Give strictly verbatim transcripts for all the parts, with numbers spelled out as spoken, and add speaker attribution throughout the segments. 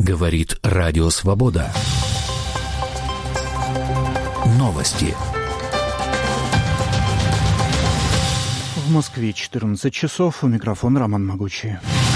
Speaker 1: Говорит Радио Свобода. Новости.
Speaker 2: В Москве четырнадцать часов. У микрофона Роман Могучий.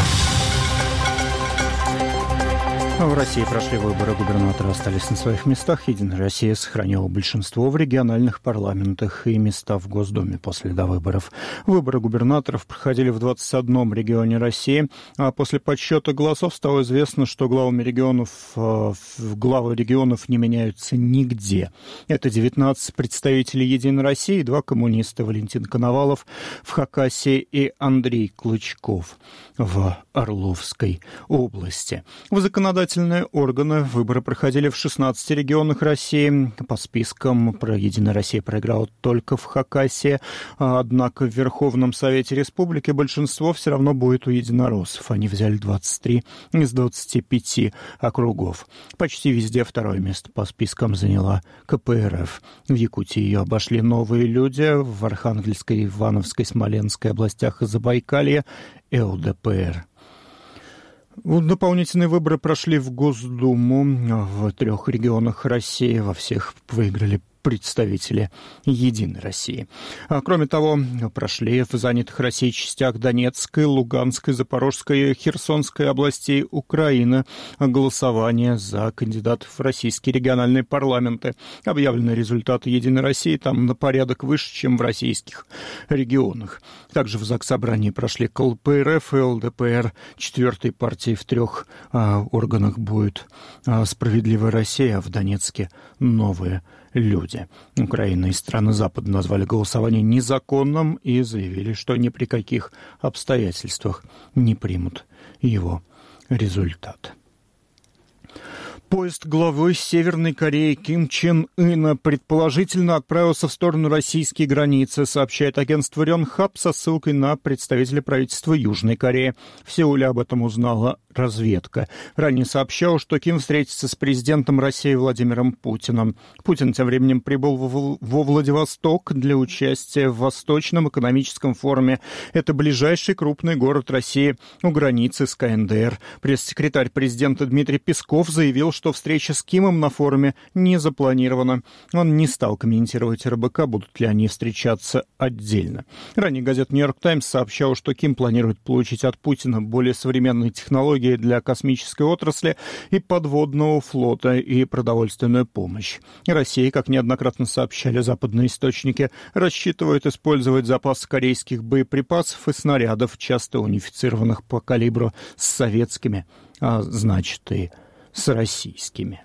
Speaker 2: В России прошли выборы, губернаторы остались на своих местах. Единая Россия сохранила большинство в региональных парламентах и места в Госдуме после довыборов. Выборы губернаторов проходили в двадцать одном регионе России, а после подсчета голосов стало известно, что главами регионов, главы регионов не меняются нигде. Это девятнадцать представителей Единой России, два коммуниста: Валентин Коновалов в Хакасии и Андрей Клычков в Орловской области. В законодательном органы выборы проходили в шестнадцати регионах России. По спискам про Единая Россия проиграла только в Хакасии, однако в Верховном Совете Республики большинство все равно будет у единороссов. Они взяли двадцать три из двадцати пяти округов. Почти везде второе место по спискам заняла ка пэ эр эф. В Якутии ее обошли новые люди, в Архангельской, Ивановской, Смоленской областях и Забайкалье – эл дэ пэ эр. Дополнительные выборы прошли в Госдуму в трех регионах России. Во всех выиграли представители Единой России. А, кроме того, прошли в занятых Россией частях Донецкой, Луганской, Запорожской и Херсонской областей Украины голосование за кандидатов в российские региональные парламенты. Объявлены результаты Единой России там на порядок выше, чем в российских регионах. Также в Заксобрании прошли ка эл пэ эр эф и эл дэ пэ эр. Четвертой партией в трех а, органах будет а, «Справедливая Россия», а в Донецке «Новые люди». Украина и страны Запада назвали голосование незаконным и заявили, что ни при каких обстоятельствах не примут его результат. Поезд главы Северной Кореи Ким Чен Ына предположительно отправился в сторону российской границы, сообщает агентство Рёнхап со ссылкой на представителя правительства Южной Кореи. В Сеуле об этом узнала разведка. Ранее сообщал, что Ким встретится с президентом России Владимиром Путиным. Путин тем временем прибыл во Владивосток для участия в Восточном экономическом форуме. Это ближайший крупный город России у границы с ка эн дэ эр. Пресс-секретарь президента Дмитрий Песков заявил, что встреча с Кимом на форуме не запланирована. Он не стал комментировать эр бэ ка, будут ли они встречаться отдельно. Ранее газета «Нью-Йорк Таймс» сообщала, что Ким планирует получить от Путина более современные технологии для космической отрасли и подводного флота и продовольственную помощь. Россия, как неоднократно сообщали западные источники, рассчитывает использовать запас корейских боеприпасов и снарядов, часто унифицированных по калибру, с советскими, а значит и с российскими.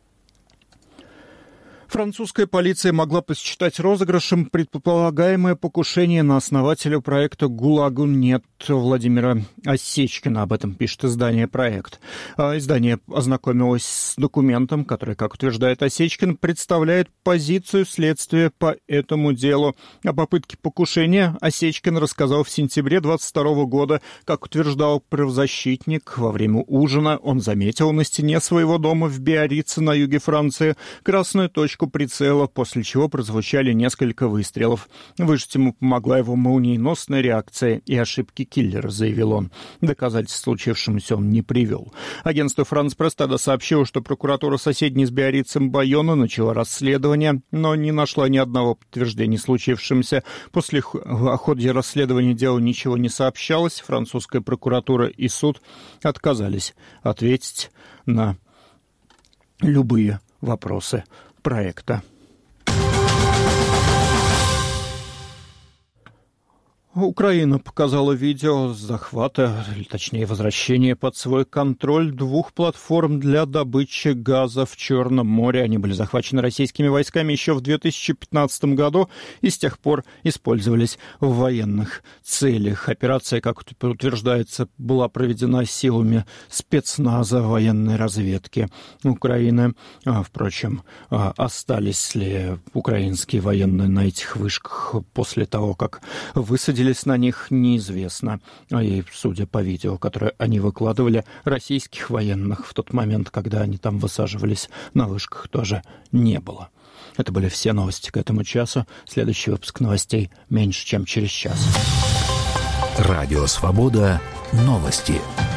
Speaker 2: Французская полиция могла посчитать розыгрышем предполагаемое покушение на основателя проекта «ГУЛАГу нет» Владимира Осечкина. Об этом пишет издание «Проект». Издание ознакомилось с документом, который, как утверждает Осечкин, представляет позицию следствия по этому делу. О попытке покушения Осечкин рассказал в сентябре двадцать второго года. Как утверждал правозащитник, во время ужина он заметил на стене своего дома в Биаррице на юге Франции красную точку прицела, после чего прозвучали несколько выстрелов. Выжить ему помогла его молниеносная реакция и ошибки киллера, заявил он. Доказательств случившемуся он не привел. Агентство «Франс Пресс» тогда сообщило, что прокуратура соседней с Биаррицем Байона начала расследование, но не нашла ни одного подтверждения случившемуся. После о ходе расследования дела ничего не сообщалось. Французская прокуратура и суд отказались ответить на любые вопросы проекта. Украина показала видео захвата, или точнее возвращения под свой контроль двух платформ для добычи газа в Черном море. Они были захвачены российскими войсками еще в две тысячи пятнадцатом году и с тех пор использовались в военных целях. Операция, как утверждается, была проведена силами спецназа военной разведки Украины. А, впрочем, остались ли украинские военные на этих вышках после того, как высадили на них, неизвестно. И, судя по видео, которое они выкладывали, российских военных в тот момент, когда они там высаживались на вышках, тоже не было. Это были все новости к этому часу. Следующий выпуск новостей меньше, чем через час.
Speaker 1: Радио «Свобода». Новости.